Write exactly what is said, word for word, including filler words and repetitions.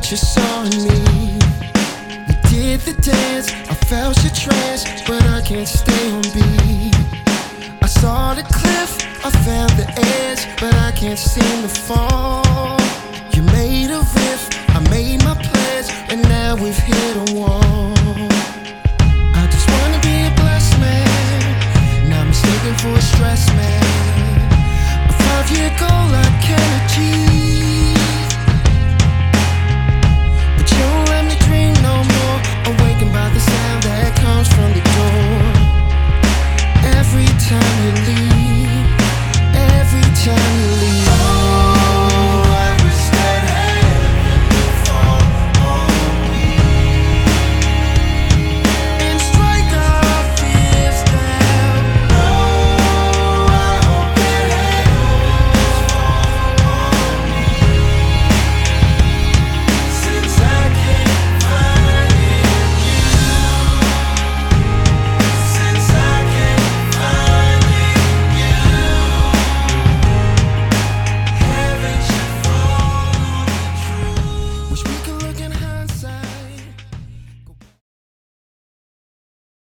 what you saw in me. You did the dance, I felt your trance, but I can't stay on beat. I saw the cliff, I found the edge, but I can't seem to fall. You made a riff, I made my pledge, and now we've hit a wall.